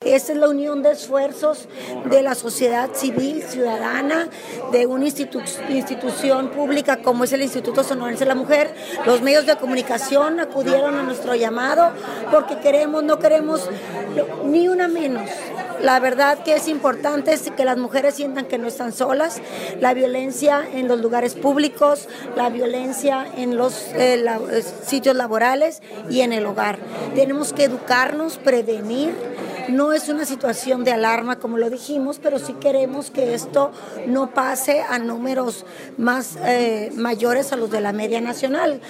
Esa es la unión de esfuerzos de la sociedad civil, ciudadana, de una institución pública como es el Instituto Sonorense de la Mujer. Los medios de comunicación acudieron a nuestro llamado porque no queremos ni una menos. La verdad que es importante es que las mujeres sientan que no están solas. La violencia en los lugares públicos, la violencia en los sitios laborales y en el hogar. Tenemos que educarnos, prevenir. No es una situación de alarma, como lo dijimos, pero sí queremos que esto no pase a números más mayores a los de la media nacional.